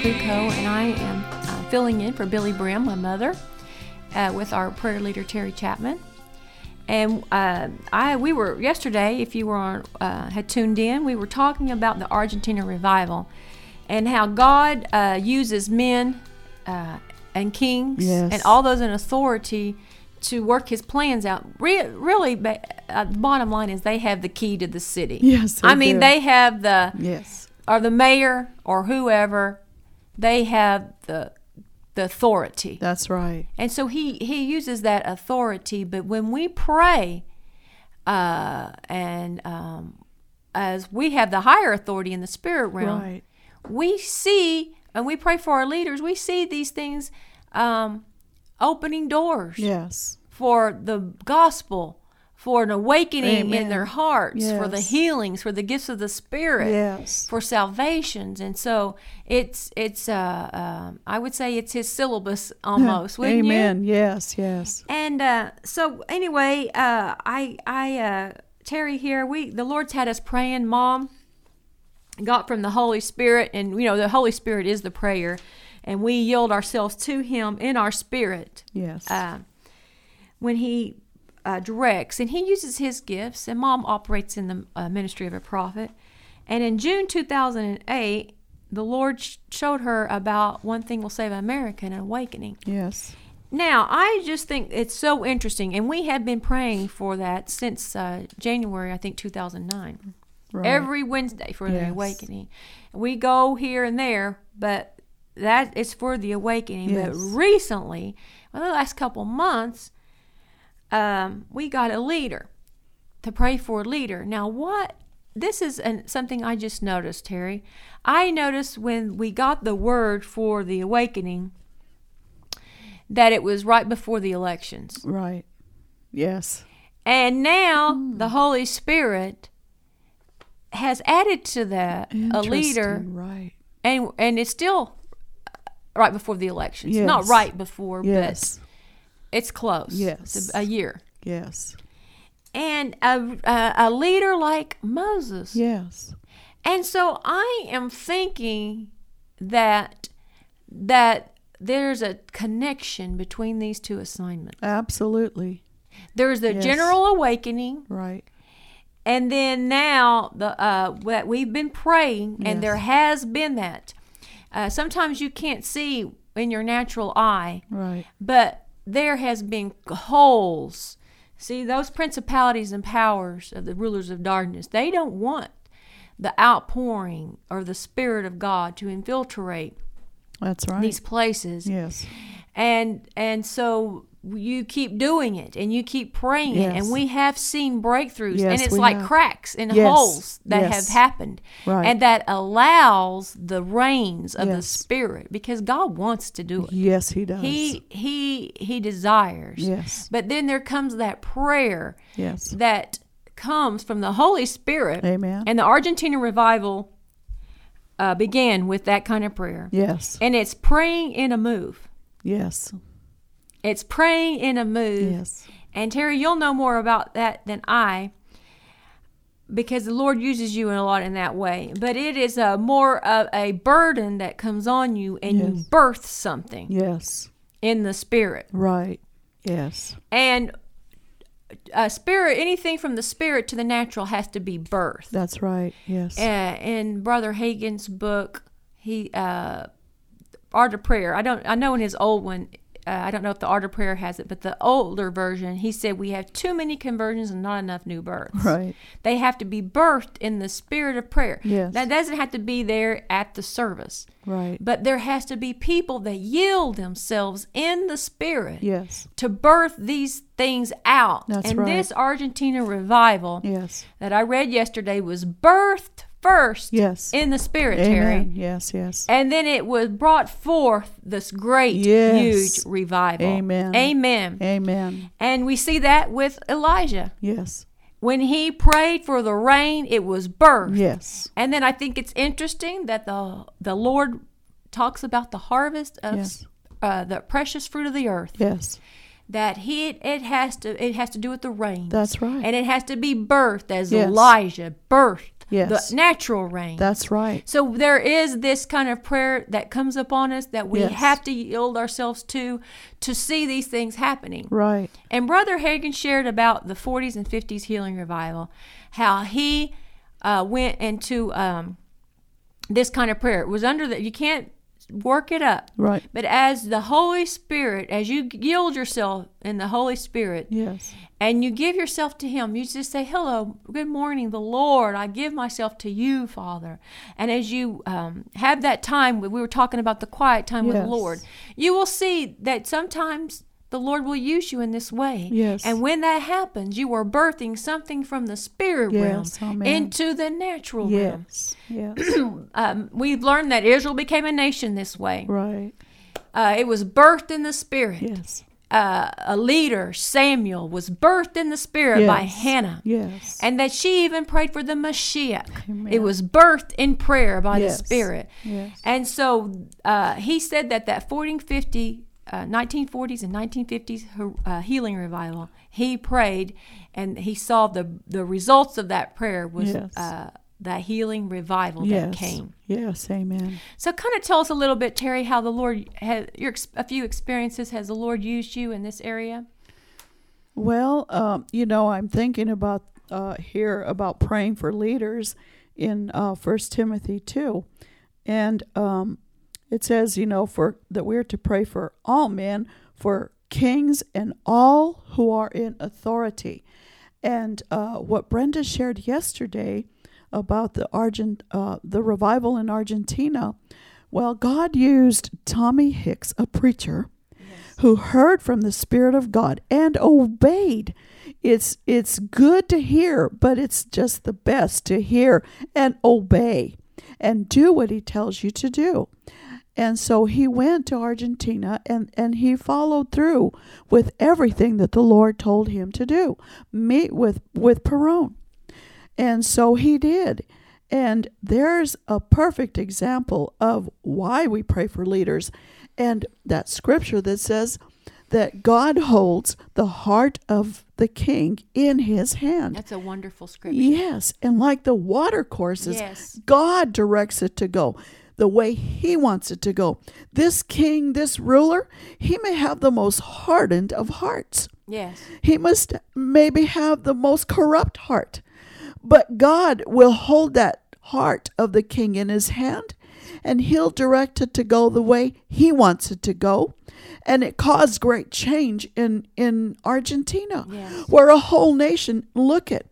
Truco, and I am filling in for Billy Brim, my mother, with our prayer leader Terry Chapman. And we were yesterday, if you were had tuned in, we were talking about the Argentina revival and how God uses men and kings and all those in authority to work His plans out. Really, the bottom line is they have the key to the city. Yes, they have or the mayor or whoever. They have the authority. That's right. And so he uses that authority. But when we pray, as we have the higher authority in the spirit realm, we see, and we pray for our leaders, we see these things opening doors for the gospel, for an awakening in their hearts, for the healings, for the gifts of the Spirit, for salvations. And so it's I would say it's His syllabus almost, wouldn't you? Amen. Yes, yes. And so anyway, Terry here, the Lord's had us praying, Mom, got from the Holy Spirit, and the Holy Spirit is the prayer, and we yield ourselves to Him in our spirit. Yes. When He directs, and He uses His gifts, and Mom operates in the ministry of a prophet. And in June 2008, the Lord showed her about One Thing Will Save America, an awakening. Yes. Now, I just think it's so interesting, and we have been praying for that since January, I think, 2009. Right. Every Wednesday for the awakening. We go here and there, but that is for the awakening. Yes. But recently, the last couple months, we got a leader to pray for a leader. Now, this is something I just noticed, Terry. I noticed when we got the word for the awakening that it was right before the elections. Right. Yes. And now the Holy Spirit has added to that a leader. Right. And it's still right before the elections. Yes. Not right before, yes. but it's close. Yes. It's a year. Yes. And a leader like Moses. Yes. And so I am thinking that there's a connection between these two assignments. Absolutely. There's the general awakening. Right. And then now that we've been praying, and there has been that. Sometimes you can't see in your natural eye. Right. But there has been holes. See, those principalities and powers of the rulers of darkness, they don't want the outpouring or the Spirit of God to infiltrate these places. Yes. And so you keep doing it, and you keep praying it, and we have seen breakthroughs, and it's like cracks and holes that have happened, and that allows the rains of the Spirit, because God wants to do it. Yes, He does. He desires. Yes. But then there comes that prayer yes. that comes from the Holy Spirit. Amen. And the Argentina revival began with that kind of prayer. Yes. And it's praying in a move. Yes. It's praying in a move. Yes. And Terry, you'll know more about that than I, because the Lord uses you a lot in that way. But it is more of a burden that comes on you, and you birth something. Yes. In the Spirit. Right. Yes. And spirit, anything from the Spirit to the natural has to be birthed. That's right. Yes. In Brother Hagin's book, Art of Prayer. I know in his old one, I don't know if the Art of Prayer has it, but the older version, he said we have too many conversions and not enough new births. Right. They have to be birthed in the spirit of prayer. Yes. That doesn't have to be there at the service. Right. But there has to be people that yield themselves in the Spirit to birth these things out. That's and right. this Argentina revival that I read yesterday was birthed first in the Spirit, Amen. Terry. Yes, yes. And then it was brought forth this great, huge revival. Amen. Amen. Amen. And we see that with Elijah. Yes. When he prayed for the rain, it was birthed. Yes. And then I think it's interesting that the Lord talks about the harvest of the precious fruit of the earth. Yes. That it has to do with the rain. That's right. And it has to be birthed as Elijah birthed Yes. the natural rain. That's right. So there is this kind of prayer that comes upon us that we Yes. have to yield ourselves to see these things happening. Right. And Brother Hagin shared about the 40s and 50s healing revival, how he went into this kind of prayer. It was under you can't work it up. Right. But as the Holy Spirit, as you yield yourself in the Holy Spirit, Yes. and you give yourself to Him, you just say, hello, good morning, the Lord. I give myself to you, Father. And as you have that time, we were talking about the quiet time with the Yes. Lord, you will see that sometimes the Lord will use you in this way. Yes. And when that happens, you are birthing something from the spirit Yes. realm Amen. into the natural realm. Yes. Yes. We've learned that Israel became a nation this way. Right. It was birthed in the spirit. Yes. A leader, Samuel, was birthed in the spirit by Yes. Hannah. Yes. And that she even prayed for the Mashiach. Amen. It was birthed in prayer by Yes. the Spirit. Yes. And so he said that 1940s and 1950s healing revival, he prayed and he saw the results of that prayer was Yes. that healing revival that Yes. came. Yes. Amen. So kind of tell us a little bit, Terry, how the Lord had a few experiences. Has the Lord used you in this area? Well, I'm thinking about here about praying for leaders in 1 Timothy 2. And it says, for that we're to pray for all men, for kings and all who are in authority. And what Brenda shared yesterday about the revival in Argentina, well, God used Tommy Hicks, a preacher, who heard from the Spirit of God and obeyed. It's good to hear, but it's just the best to hear and obey and do what He tells you to do. And so he went to Argentina and he followed through with everything that the Lord told him to do, meet with Perón. And so he did. And there's a perfect example of why we pray for leaders. And that scripture that says that God holds the heart of the king in His hand. That's a wonderful scripture. Yes. And like the water courses, Yes. God directs it to go the way He wants it to go. This king, this ruler, he may have the most hardened of hearts. Yes. He must maybe have the most corrupt heart. But God will hold that heart of the king in His hand, and He'll direct it to go the way He wants it to go. And it caused great change in Argentina, Yes. where a whole nation, look at,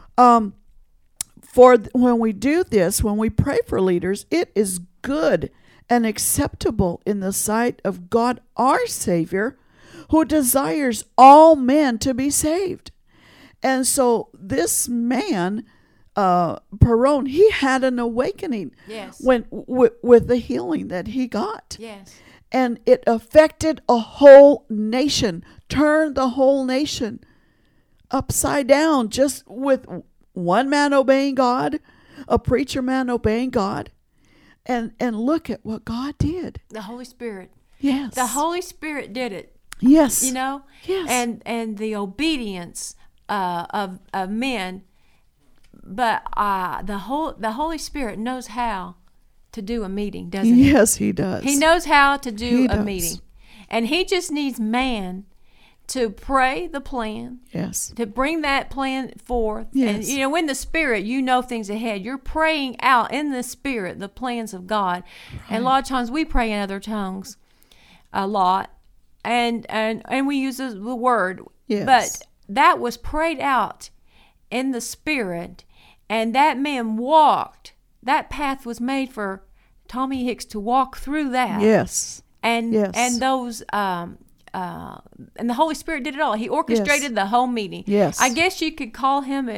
when we do this, when we pray for leaders, it is good and acceptable in the sight of God our Savior, who desires all men to be saved. And so this man, Perón, he had an awakening. Yes. with the healing that he got. Yes. And it affected a whole nation, turned the whole nation upside down, just with one man obeying God, a preacher man obeying God. And look at what God did. The Holy Spirit. Yes. The Holy Spirit did it. Yes. Yes. And the obedience of men, but the Holy Spirit knows how to do a meeting, doesn't He? Yes, He does. He knows how to do He a does. meeting, and He just needs man to pray the plan, Yes. to bring that plan forth. Yes. And in the Spirit, things ahead. You're praying out in the Spirit the plans of God. Right. And a lot of times we pray in other tongues a lot, and we use the word. Yes. But that was prayed out in the Spirit, and that man walked. That path was made for Tommy Hicks to walk through that. Yes. And Yes. and those and the Holy Spirit did it all. He orchestrated the whole meeting. Yes. I guess you could call him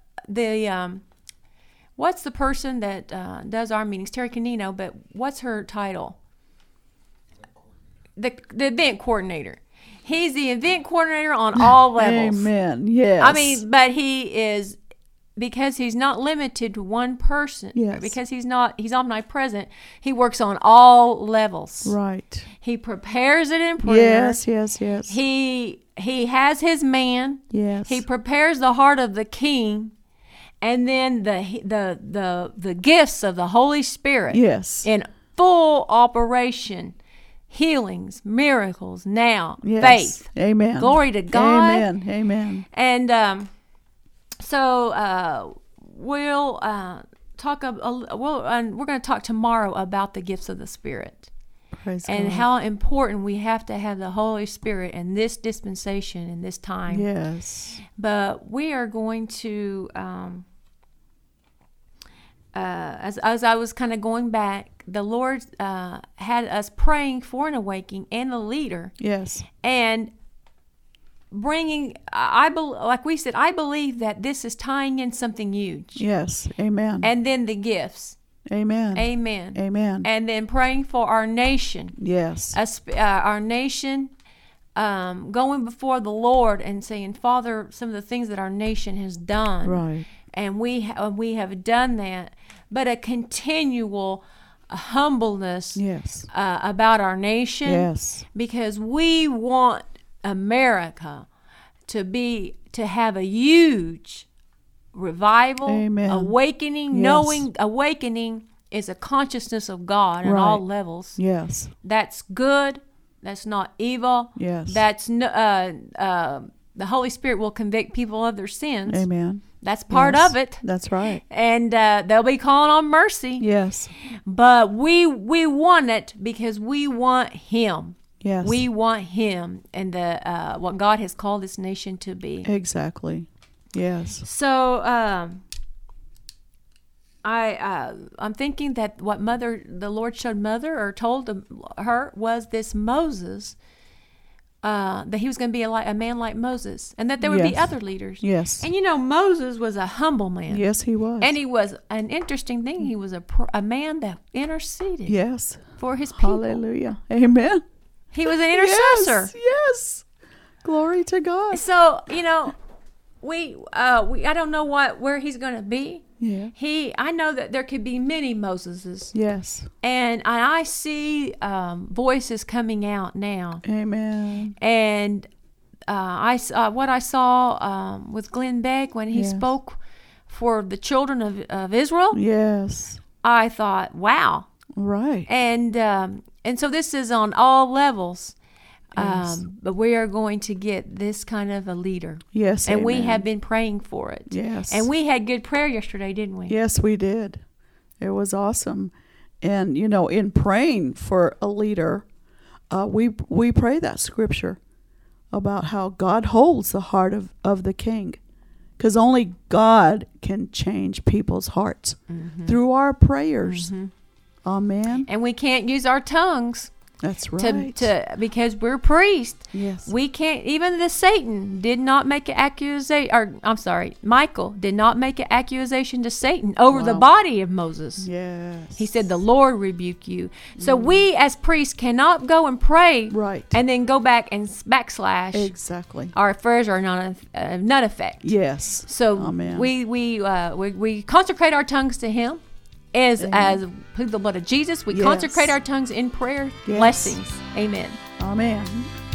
what's the person that does our meetings? Terry Canino, but what's her title? The event coordinator. He's the event coordinator on all levels. Amen. Yes. I mean, but he is, because he's not limited to one person. Yes. Because he's omnipresent. He works on all levels. Right. He prepares it in prayer. Yes, yes, yes. He has his man. Yes. He prepares the heart of the king. and then the gifts of the Holy Spirit. Yes. In full operation. Healings, miracles now. Yes. Faith. Amen. Glory to God. Amen. Amen. And so we'll talk and we're going to talk tomorrow about the gifts of the Spirit. Praise and God. how important we have to have the Holy Spirit in this dispensation, in this time. Yes. But we are going to, as I was kind of going back, the Lord had us praying for an awakening and a leader. Yes. And bringing, like we said, I believe that this is tying in something huge. Yes. Amen. And then the gifts. Amen. Amen. Amen. And then praying for our nation. Yes. Our nation, going before the Lord and saying, Father, some of the things that our nation has done. Right. And we have done that. But a continual humbleness Yes. about our nation. Yes. Because we want America to have a huge revival, Amen. awakening, Yes. knowing awakening is a consciousness of God on all levels. Yes. That's good. That's not evil. Yes. That's the Holy Spirit will convict people of their sins. Amen. That's part Yes. of it. That's right. And they'll be calling on mercy. Yes. But we want it because we want Him. Yes. We want Him and what God has called this nation to be. Exactly. Yes. So I'm thinking that what the Lord showed Mother or told her was this Moses, that he was going to be a man like Moses, and that there would be Yes. other leaders. Yes. And Moses was a humble man. Yes, he was. And he was an interesting thing. He was a man that interceded yes. for his people. Hallelujah. Amen. He was an intercessor. Yes. Yes. Glory to God. So we I don't know where he's going to be. Yeah. I know that there could be many Moseses. Yes. And I see voices coming out now. Amen. And I saw with Glenn Beck when he Yes. spoke for the children of Israel. Yes. I thought, wow. Right. And so this is on all levels. Yes. But we are going to get this kind of a leader. Yes. And we amen. have been praying for it. Yes. And we had good prayer yesterday, didn't we? Yes, we did. It was awesome. And, in praying for a leader, we pray that scripture about how God holds the heart of the king. Because only God can change people's hearts through our prayers. Amen. And we can't use our tongues. That's right. Because we're priests. Yes. We can't, even Satan did not make an accusation, Michael did not make an accusation to Satan over the body of Moses. Yes. He said, the Lord rebuke you. So we as priests cannot go and pray Right. and then go back and backslash. Exactly. Our prayers are none effect. Yes. So Amen. we consecrate our tongues to Him. As through the blood of Jesus, we Yes. consecrate our tongues in prayer, Yes. blessings. Amen. Amen.